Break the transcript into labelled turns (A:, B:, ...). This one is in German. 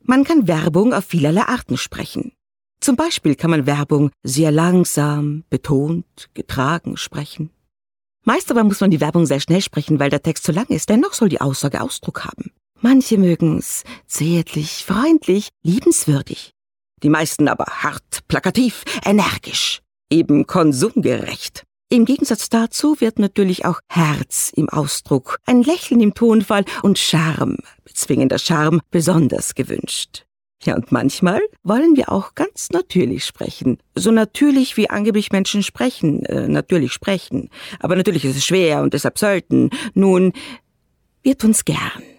A: Man kann Werbung auf vielerlei Arten sprechen. Zum Beispiel kann man Werbung sehr langsam, betont, getragen sprechen. Meist aber muss man die Werbung sehr schnell sprechen, weil der Text zu lang ist. Dennoch soll die Aussage Ausdruck haben. Manche mögen's zärtlich, freundlich, liebenswürdig. Die meisten aber hart, plakativ, energisch, eben konsumgerecht. Im Gegensatz dazu wird natürlich auch Herz im Ausdruck, ein Lächeln im Tonfall und Charme, bezwingender Charme, besonders gewünscht. Ja, und manchmal wollen wir auch ganz natürlich sprechen. So natürlich, wie angeblich Menschen sprechen, natürlich sprechen. Aber natürlich ist es schwer und deshalb sollten. Nun, wir tun's gern.